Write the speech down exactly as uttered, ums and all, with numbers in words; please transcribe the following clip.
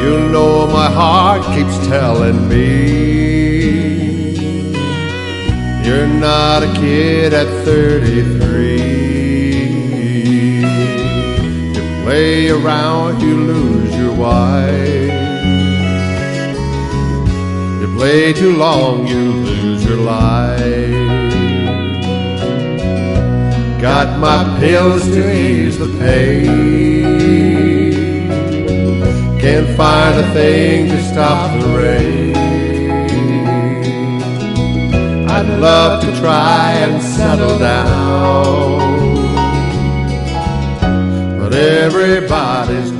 You know my heart keeps telling me you're not a kid at thirty-three. You play around, you lose your wife. You play too long, you lose your life. Got my pills to ease the pain. Can't find a thing to stop the rain. I'd love to try and settle down, but everybody's